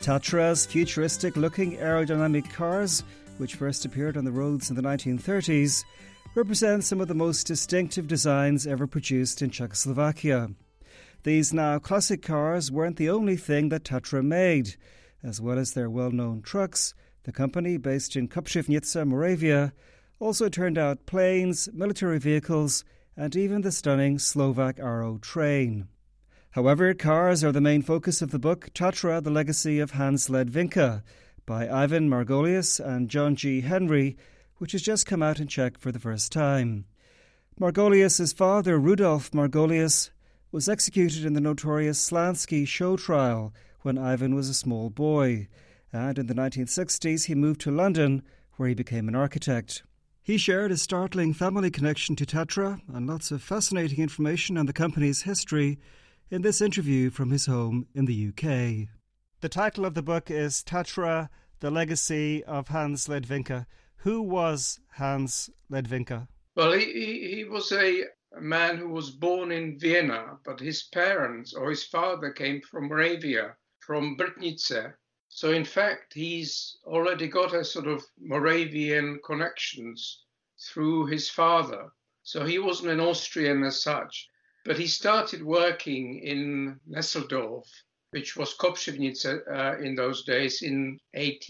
Tatra's futuristic-looking aerodynamic cars, which first appeared on the roads in the 1930s, represent some of the most distinctive designs ever produced in Czechoslovakia. These now classic cars weren't the only thing that Tatra made. As well as their well-known trucks, the company, based in Kopřivnice, Moravia, also turned out planes, military vehicles, and even the stunning Slovak Arrow train. However, cars are the main focus of the book Tatra, the Legacy of Hans Ledvinka, by Ivan Margolius and John G. Henry, which has just come out in Czech for the first time. Margolius' father, Rudolf Margolius, was executed in the notorious Slansky show trial when Ivan was a small boy, and in the 1960s he moved to London, where he became an architect. He shared a startling family connection to Tatra and lots of fascinating information on the company's history in this interview from his home in the UK. The title of the book is Tatra, the Legacy of Hans Ledvinka. Who was Hans Ledvinka? Well, he was a man who was born in Vienna, but his parents or his father came from Moravia, from Brtnice. So in fact, he's already got a sort of Moravian connections through his father. So he wasn't an Austrian as such, but he started working in Nesseldorf, which was Kopřivnice in those days, in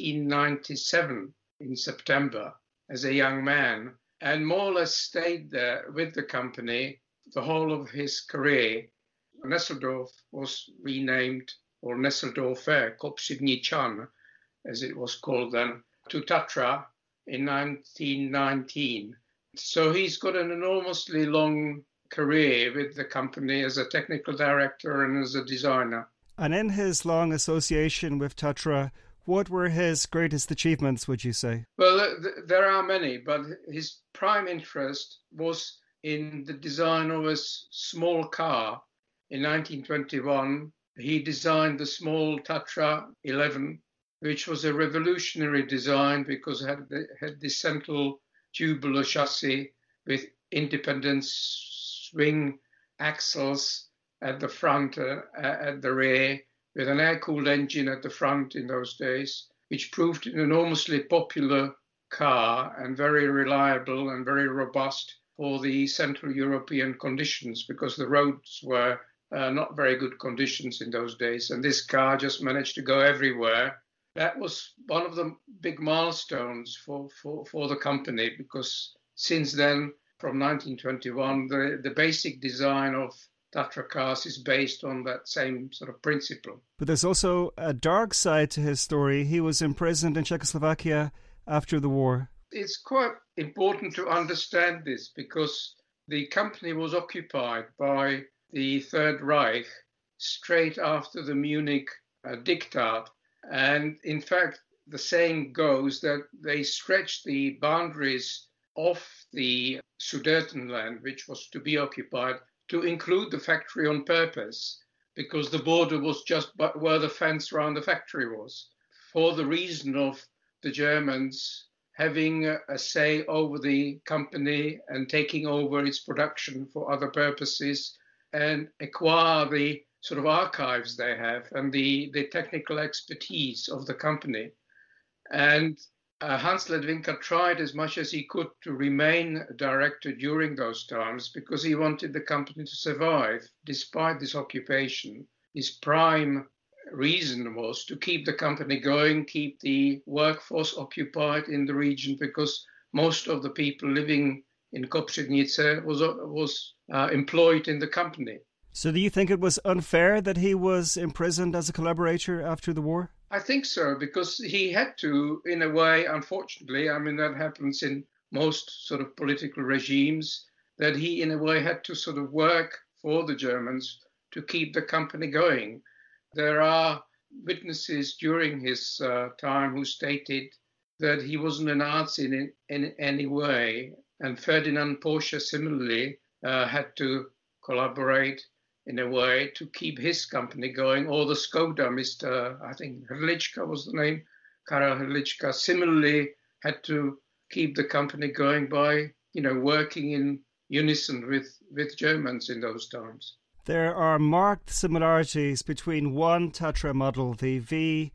1897 in September as a young man, and more or less stayed there with the company the whole of his career. Nesseldorf was renamed, or Nesseldorfer, Kopřivničan, as it was called then, to Tatra in 1919. So he's got an enormously long career with the company as a technical director and as a designer. And in his long association with Tatra, what were his greatest achievements, would you say? Well, there are many, but his prime interest was in the design of a small car. In 1921, he designed the small Tatra 11, which was a revolutionary design because it had the central tubular chassis with independent swing axles at the front, at the rear, with an air-cooled engine at the front in those days, which proved an enormously popular car and very reliable and very robust for the Central European conditions, because the roads were not very good conditions in those days, and this car just managed to go everywhere. That was one of the big milestones for the company, because since then, from 1921, the basic design of Tatra cars is based on that same sort of principle. But there's also a dark side to his story. He was imprisoned in Czechoslovakia after the war. It's quite important to understand this because the company was occupied by the Third Reich straight after the Munich Diktat. And in fact, the saying goes that they stretched the boundaries of the Sudetenland, which was to be occupied, to include the factory on purpose, because the border was just where the fence around the factory was, for the reason of the Germans having a say over the company and taking over its production for other purposes and acquire the sort of archives they have and the technical expertise of the company. And Hans Ledvinka tried as much as he could to remain a director during those times because he wanted the company to survive despite this occupation. His prime reason was to keep the company going, keep the workforce occupied in the region, because most of the people living in Kopřivnice was employed in the company. So do you think it was unfair that he was imprisoned as a collaborator after the war? I think so, because he had to, in a way, unfortunately, I mean, that happens in most sort of political regimes, that he, in a way, had to sort of work for the Germans to keep the company going. There are witnesses during his time who stated that he wasn't a Nazi in any way, and Ferdinand Porsche similarly had to collaborate in a way to keep his company going, or the Skoda, I think Hrdlička was the name, Karel Hrdlička, similarly had to keep the company going by, working in unison with Germans in those times. There are marked similarities between one Tatra model, the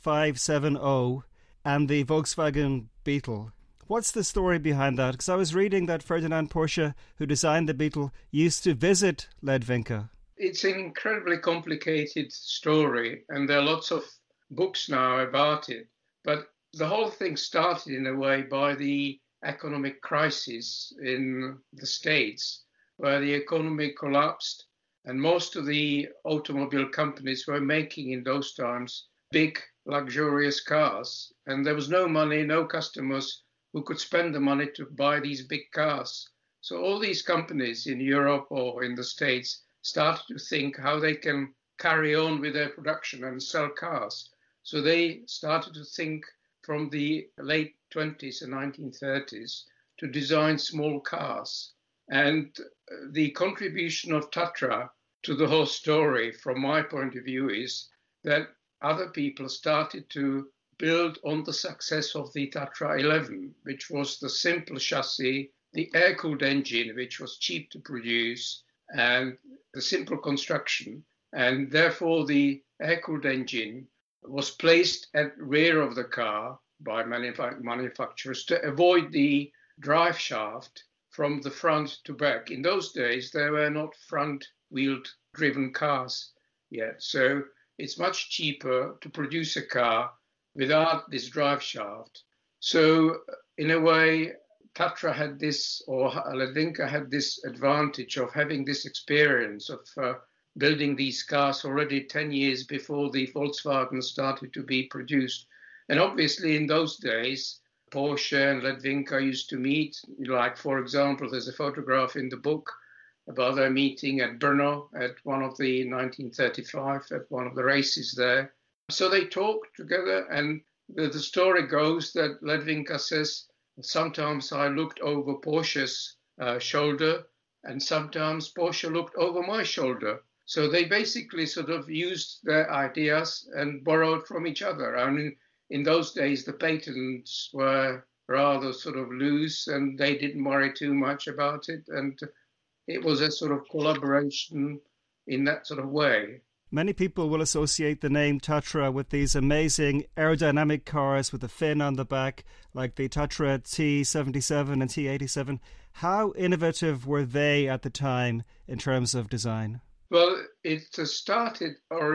570 and the Volkswagen Beetle. What's the story behind that? Because I was reading that Ferdinand Porsche, who designed the Beetle, used to visit Ledvinka. It's an incredibly complicated story, and there are lots of books now about it. But the whole thing started in a way by the economic crisis in the States, where the economy collapsed and most of the automobile companies were making in those times big, luxurious cars. And there was no money, no customers who could spend the money to buy these big cars. So all these companies in Europe or in the States started to think how they can carry on with their production and sell cars. So they started to think from the late 20s and 1930s to design small cars. And the contribution of Tatra to the whole story, from my point of view, is that other people started to build on the success of the Tatra 11, which was the simple chassis, the air-cooled engine, which was cheap to produce, and the simple construction. And therefore, the air-cooled engine was placed at rear of the car by manufacturers to avoid the drive shaft from the front to back. In those days, there were not front-wheeled driven cars yet. So it's much cheaper to produce a car without this drive shaft. So in a way, Tatra had this, or Ledvinka had this advantage of having this experience of building these cars already 10 years before the Volkswagen started to be produced. And obviously in those days, Porsche and Ledvinka used to meet. Like, for example, there's a photograph in the book about their meeting at Brno at one of the 1935, at one of the races there. So they talked together, and the story goes that Ledvinka says, sometimes I looked over Porsche's shoulder, and sometimes Porsche looked over my shoulder. So they basically sort of used their ideas and borrowed from each other. I mean, in those days, the patents were rather sort of loose, and they didn't worry too much about it. And it was a sort of collaboration in that sort of way. Many people will associate the name Tatra with these amazing aerodynamic cars with a fin on the back, like the Tatra T77 and T87. How innovative were they at the time in terms of design? Well, it started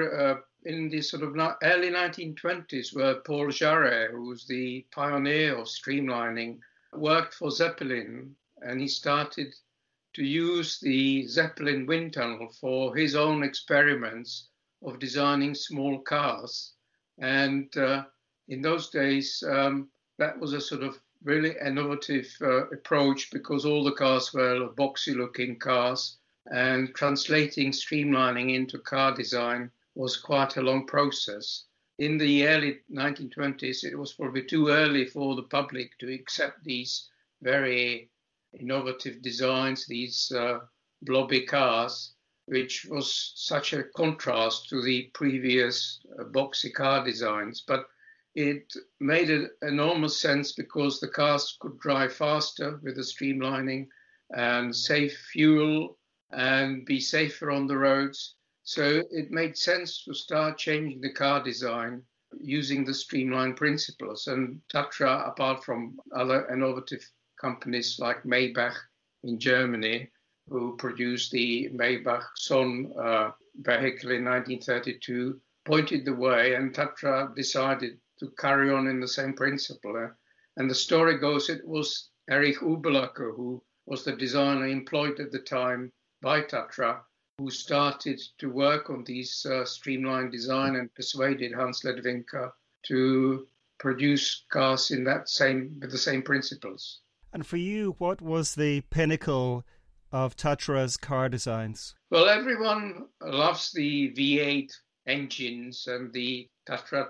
in the sort of early 1920s, where Paul Jarre, who was the pioneer of streamlining, worked for Zeppelin, and he started to use the Zeppelin wind tunnel for his own experiments of designing small cars. And in those days, that was a sort of really innovative approach, because all the cars were boxy-looking cars, and translating streamlining into car design was quite a long process. In the early 1920s, it was probably too early for the public to accept these very innovative designs, these blobby cars, which was such a contrast to the previous boxy car designs. But it made an enormous sense, because the cars could drive faster with the streamlining and save fuel and be safer on the roads. So it made sense to start changing the car design using the streamline principles. And Tatra, apart from other innovative companies like Maybach in Germany, who produced the Maybach Son vehicle in 1932, pointed the way, and Tatra decided to carry on in the same principle. And the story goes it was Erich Ubelacker, who was the designer employed at the time by Tatra, who started to work on these streamlined design and persuaded Hans Ledvinka to produce cars with the same principles. And for you, what was the pinnacle of Tatra's car designs? Well, everyone loves the V8 engines and the Tatra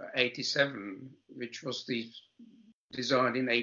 87, which was designed in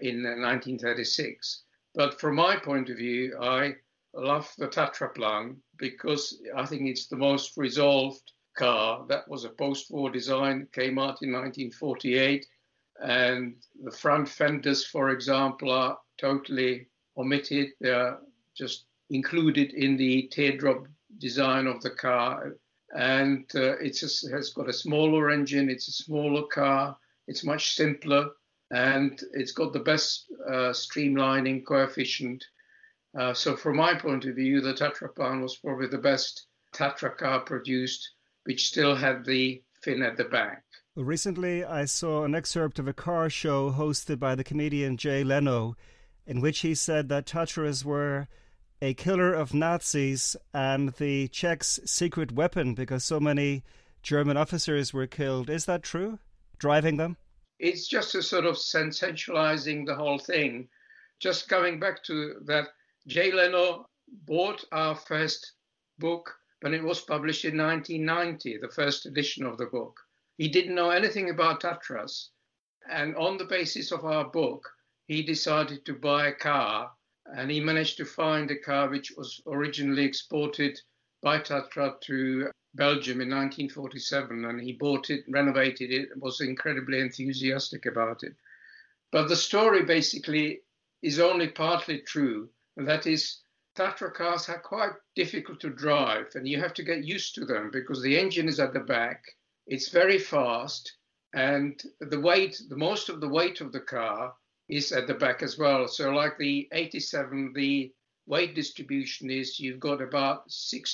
1936. But from my point of view, I love the Tatraplan because I think it's the most resolved car. That was a post-war design, came out in 1948. And the front fenders, for example, are totally omitted. They are just included in the teardrop design of the car. and has got a smaller engine. It's a smaller car. It's much simpler, and it's got the best streamlining coefficient. So from my point of view, the Tatrapan was probably the best Tatra car produced, which still had the fin at the back. Recently, I saw an excerpt of a car show hosted by the comedian Jay Leno, in which he said that Tatras were a killer of Nazis and the Czechs' secret weapon because so many German officers were killed. Is that true? Driving them? It's just a sort of sensationalizing the whole thing. Just going back to that, Jay Leno bought our first book when it was published in 1990, the first edition of the book. He didn't know anything about Tatras. And on the basis of our book, he decided to buy a car, and he managed to find a car which was originally exported by Tatra to Belgium in 1947, and he bought it, renovated it, and was incredibly enthusiastic about it. But the story basically is only partly true, and that is Tatra cars are quite difficult to drive, and you have to get used to them because the engine is at the back, it's very fast, and most of the weight of the car is at the back as well. So like the 87, the weight distribution is you've got about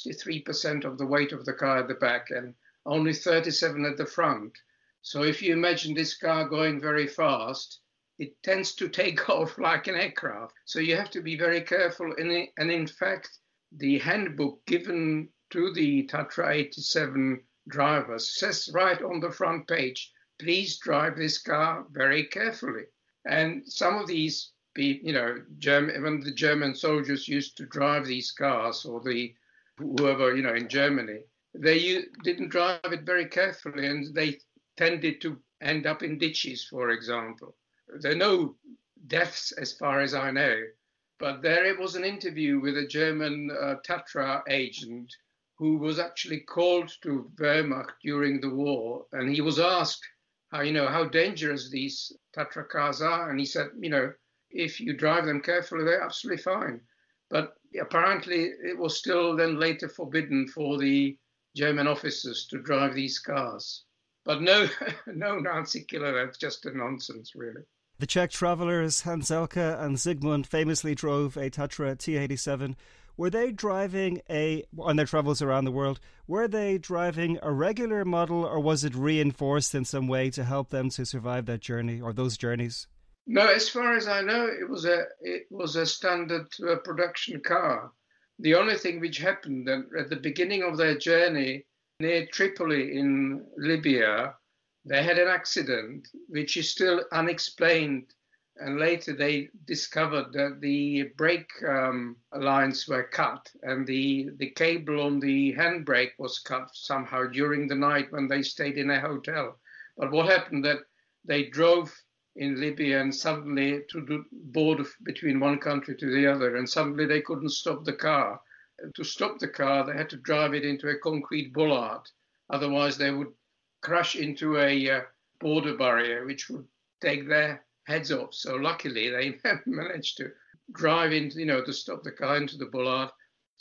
63% of the weight of the car at the back and only 37 at the front. So if you imagine this car going very fast, it tends to take off like an aircraft. So you have to be very careful. And in fact, the handbook given to the Tatra 87 drivers says right on the front page, please drive this car very carefully. And some of these, even the German soldiers used to drive these cars, or whoever, in Germany, they didn't drive it very carefully, and they tended to end up in ditches, for example. There are no deaths as far as I know, but there was an interview with a German Tatra agent who was actually called to Wehrmacht during the war, and he was asked how dangerous these Tatra cars are, and he said, if you drive them carefully, they're absolutely fine. But apparently it was still then later forbidden for the German officers to drive these cars. But no Nazi killer, that's just a nonsense, really. The Czech travellers Hanzelka and Zygmunt famously drove a Tatra T87. Were they driving on their travels around the world, were they driving a regular model, or was it reinforced in some way to help them to survive that journey or those journeys? No, as far as I know, it was a standard production car. The only thing which happened at the beginning of their journey near Tripoli in Libya, they had an accident which is still unexplained. And later they discovered that the brake lines were cut, and the cable on the handbrake was cut somehow during the night when they stayed in a hotel. But what happened that they drove in Libya and suddenly to the border between one country to the other, and suddenly they couldn't stop the car. To stop the car, they had to drive it into a concrete bollard. Otherwise, they would crash into a border barrier, which would take their heads off. So luckily they managed to drive into, to stop the car into the bollard.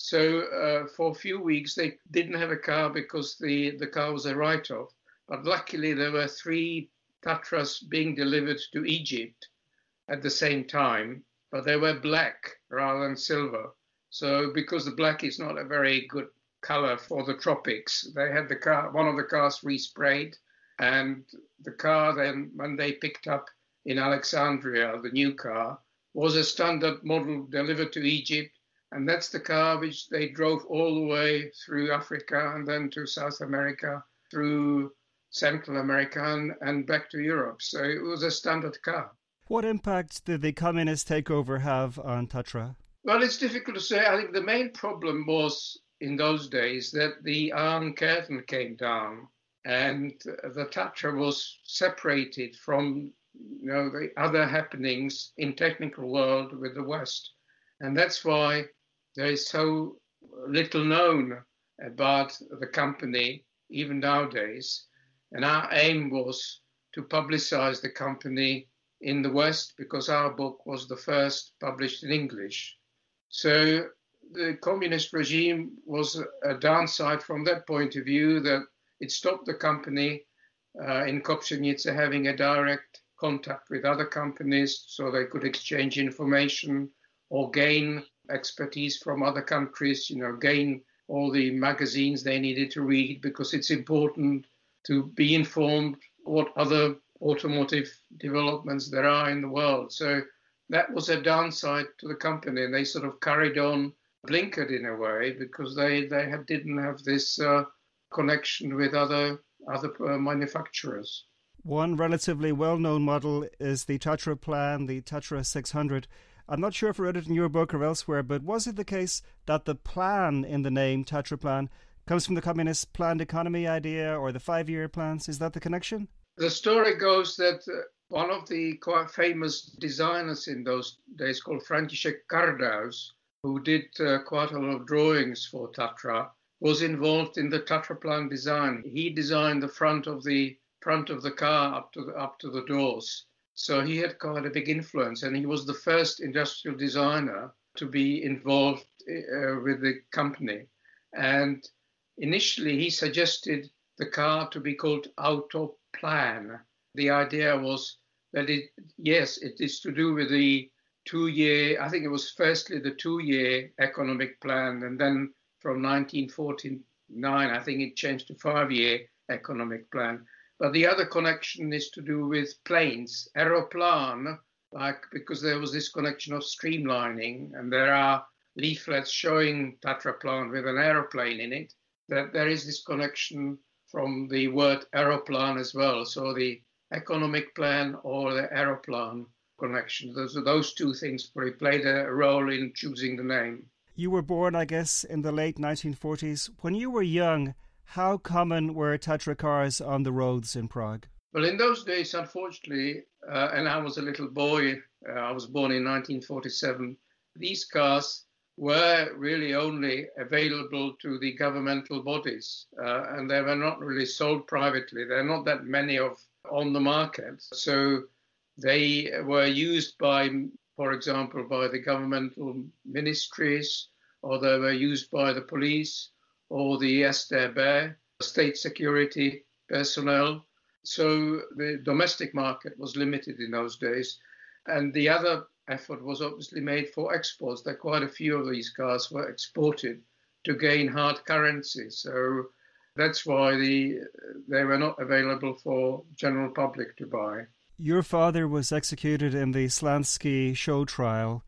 So for a few weeks they didn't have a car because the car was a write-off. But luckily there were 3 Tatras being delivered to Egypt at the same time, but they were black rather than silver. So because the black is not a very good color for the tropics, they had one of the cars resprayed, and the car then, when they picked up in Alexandria, the new car, was a standard model delivered to Egypt. And that's the car which they drove all the way through Africa and then to South America, through Central America and back to Europe. So it was a standard car. What impact did the communist takeover have on Tatra? Well, it's difficult to say. I think the main problem was in those days that the Iron Curtain came down and the Tatra was separated from the other happenings in technical world with the West. And that's why there is so little known about the company, even nowadays. And our aim was to publicize the company in the West because our book was the first published in English. So the communist regime was a downside from that point of view, that it stopped the company in Kopšenice having a direct contact with other companies so they could exchange information or gain expertise from other countries, gain all the magazines they needed to read, because it's important to be informed what other automotive developments there are in the world. So that was a downside to the company, and they sort of carried on blinkered in a way because they didn't have this connection with other manufacturers. One relatively well-known model is the Tatra Plan, the Tatra 600. I'm not sure if I read it in your book or elsewhere, but was it the case that the plan in the name, Tatra Plan, comes from the communist planned economy idea or the 5-year plans? Is that the connection? The story goes that one of the quite famous designers in those days, called František Kardaus, who did quite a lot of drawings for Tatra, was involved in the Tatra Plan design. He designed the front of the car up to the doors. So he had quite a big influence, and he was the first industrial designer to be involved with the company. And initially he suggested the car to be called Autoplan. The idea was that it is to do with the 2-year, I think it was firstly the 2-year economic plan, and then from 1949, I think it changed to 5-year economic plan. But the other connection is to do with planes, aeroplan, because there was this connection of streamlining, and there are leaflets showing Tatra Plan with an aeroplane in it, that there is this connection from the word aeroplan as well. So the economic plan or the aeroplan connection, those two things probably played a role in choosing the name. You were born, I guess, in the late 1940s. When you were young, how common were Tatra cars on the roads in Prague? Well, in those days, unfortunately, and I was a little boy, I was born in 1947, these cars were really only available to the governmental bodies, and they were not really sold privately. There are not that many on the market. So they were used for example, by the governmental ministries, or they were used by the police or the STB, state security personnel. So the domestic market was limited in those days. And the other effort was obviously made for exports. That quite a few of these cars were exported to gain hard currency. So that's why they were not available for general public to buy. Your father was executed in the Slansky show trial.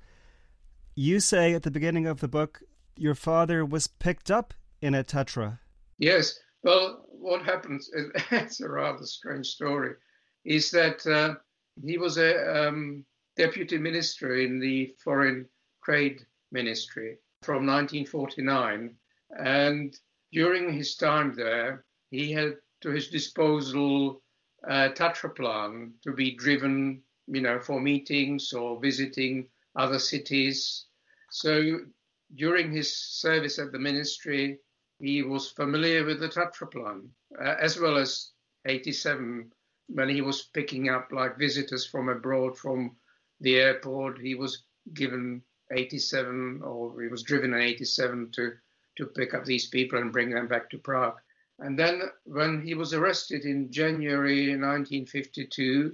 You say at the beginning of the book your father was picked up in a Tatra. Yes. Well, what happens, it's a rather strange story, is that he was a deputy minister in the Foreign Trade Ministry from 1949. And during his time there, he had to his disposal Tatra Plan to be driven, for meetings or visiting other cities. So during his service at the ministry, he was familiar with the Tatra Plan, as well as 87, when he was picking up visitors from abroad from the airport. He was given 87, or he was driven in 87 to pick up these people and bring them back to Prague. And then when he was arrested in January 1952,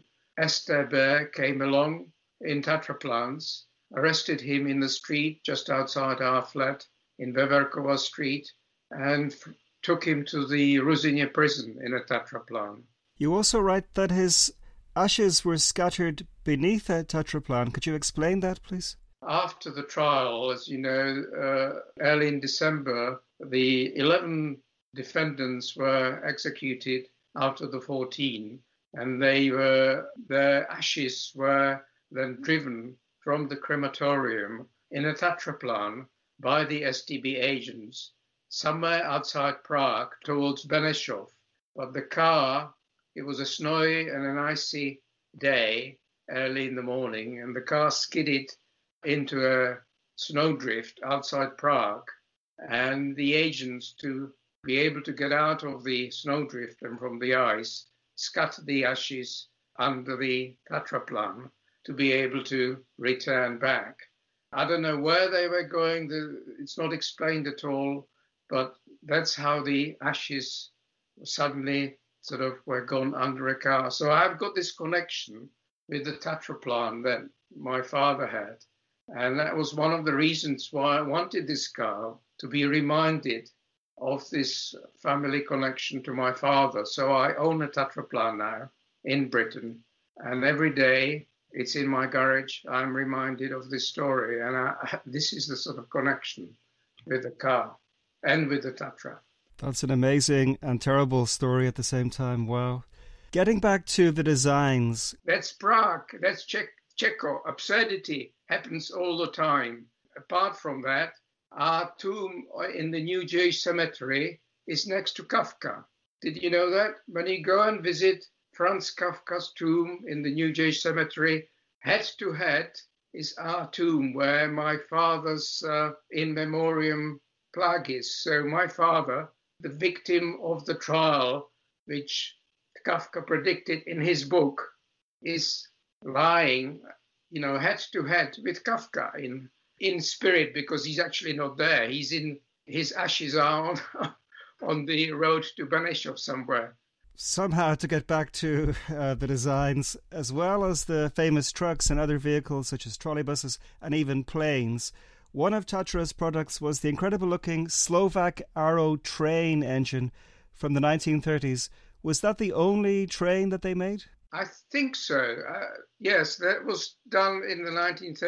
STB came along in Tatra Plans, arrested him in the street just outside our flat in Veverkova Street, and took him to the Ruzyně prison in a Tatra Plan. You also write that his ashes were scattered beneath a Tatra Plan. Could you explain that, please? After the trial, as you know, early in December, the 11 defendants were executed out of the 14, and their ashes were then driven from the crematorium in a Tatra Plan by the STB agents somewhere outside Prague towards Benešov. But the car, it was a snowy and an icy day early in the morning, and the car skidded into a snowdrift outside Prague, and the agents, to be able to get out of the snowdrift and from the ice, scattered the ashes under the Tatra Plan to be able to return back. I don't know where they were going. It's not explained at all, but that's how the ashes suddenly sort of were gone under a car. So I've got this connection with the Tatraplan that my father had. And that was one of the reasons why I wanted this car, to be reminded of this family connection to my father. So I own a Tatraplan now in Britain. And every day it's in my garage, I'm reminded of this story. And this is the sort of connection with the car and with the Tatra. That's an amazing and terrible story at the same time. Wow. Getting back to the designs. That's Prague. That's Checo. Absurdity happens all the time. Apart from that, our tomb in the New Jewish Cemetery is next to Kafka. Did you know that? When you go and visit Franz Kafka's tomb in the New Jewish Cemetery, head to head is our tomb where my father's in memoriam plaque is. So my father, the victim of the trial, which Kafka predicted in his book, is lying, head to head with Kafka in spirit, because he's actually not there. His ashes are on the road to Benešov somewhere. Somehow, to get back to the designs, as well as the famous trucks and other vehicles such as trolleybuses and even planes, one of Tatra's products was the incredible-looking Slovak Arrow train engine from the 1930s. Was that the only train that they made? I think so. Yes, that was done in the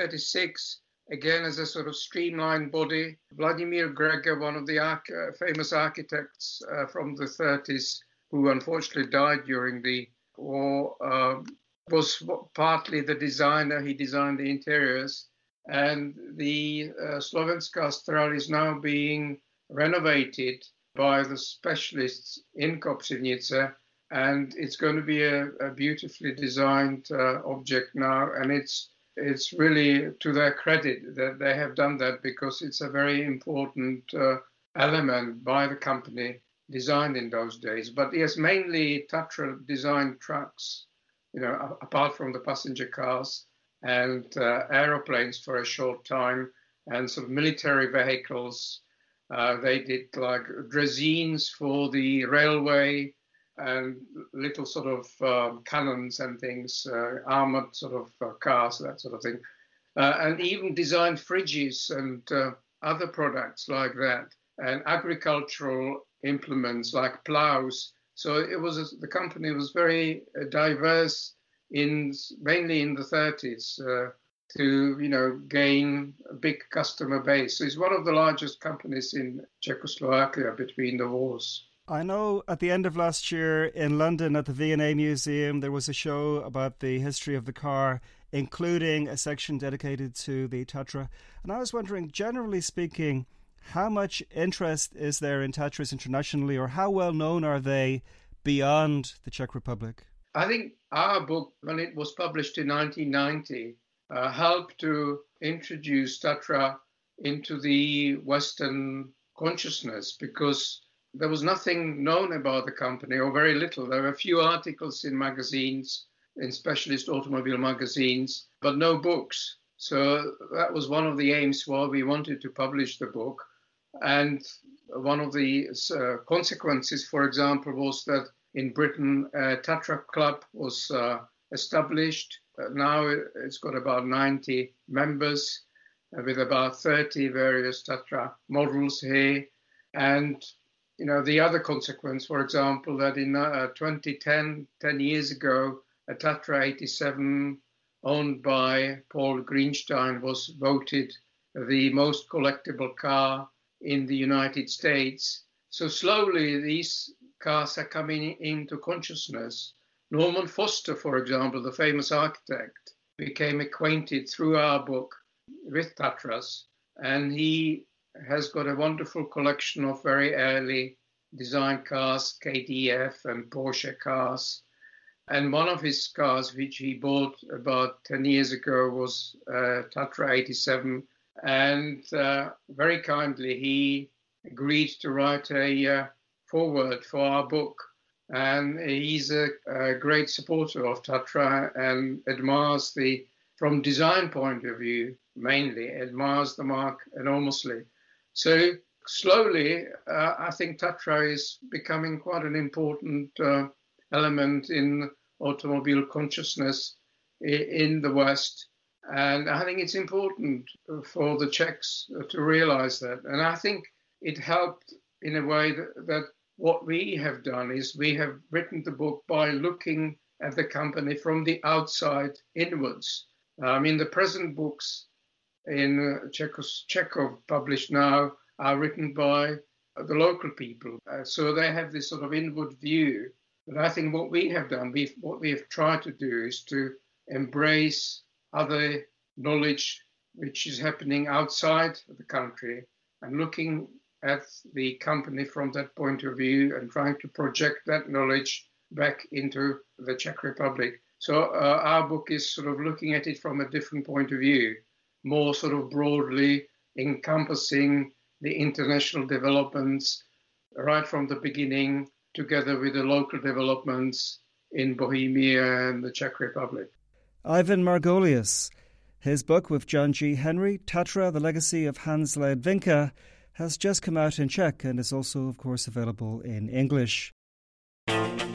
1936, again as a sort of streamlined body. Vladimir Gregor, one of the famous architects from the 30s, who unfortunately died during the war, was partly the designer. He designed the interiors. And the Slovenská Stral is now being renovated by the specialists in Kopřivnice, and it's going to be a beautifully designed object now. And it's really to their credit that they have done that, because it's a very important element by the company designed in those days. But yes, mainly Tatra designed trucks, apart from the passenger cars, and aeroplanes for a short time, and sort of military vehicles. They did like draisines for the railway, and little sort of cannons and things, armored sort of cars, that sort of thing. And even designed fridges and other products like that, and agricultural implements like plows. So the company was very diverse, mainly in the 30s, to gain a big customer base. So it's one of the largest companies in Czechoslovakia between the wars. I know at the end of last year in London at the V&A Museum, there was a show about the history of the car, including a section dedicated to the Tatra. And I was wondering, generally speaking, how much interest is there in Tatras internationally, or how well known are they beyond the Czech Republic? I think our book, when it was published in 1990, helped to introduce Tatra into the Western consciousness, because there was nothing known about the company, or very little. There were a few articles in magazines, in specialist automobile magazines, but no books. So that was one of the aims why we wanted to publish the book. And one of the consequences, for example, was that in Britain, a Tatra Club was established. Now it's got about 90 members with about 30 various Tatra models here. And, the other consequence, for example, that in 2010, 10 years ago, a Tatra 87 owned by Paul Greenstein was voted the most collectible car in the United States. So slowly these cars are coming into consciousness. Norman Foster, for example, the famous architect, became acquainted through our book with Tatras, and he has got a wonderful collection of very early design cars, KDF and Porsche cars. And one of his cars, which he bought about 10 years ago, was Tatra 87. And very kindly, he agreed to write a foreword for our book. And he's a great supporter of Tatra and admires from design point of view, mainly admires the mark enormously. So slowly, I think Tatra is becoming quite an important element in automobile consciousness in the West. And I think it's important for the Czechs to realize that. And I think it helped in a way that what we have done is we have written the book by looking at the company from the outside inwards. I mean, the present books in Chekhov published now are written by the local people. So they have this sort of inward view. But I think what we have done, what we have tried to do is to embrace other knowledge which is happening outside the country and looking at the company from that point of view and trying to project that knowledge back into the Czech Republic. So our book is sort of looking at it from a different point of view, more sort of broadly encompassing the international developments right from the beginning, together with the local developments in Bohemia and the Czech Republic. Ivan Margolius. His book with John G. Henry, Tatra, The Legacy of Hans Ledvinka, has just come out in Czech and is also, of course, available in English.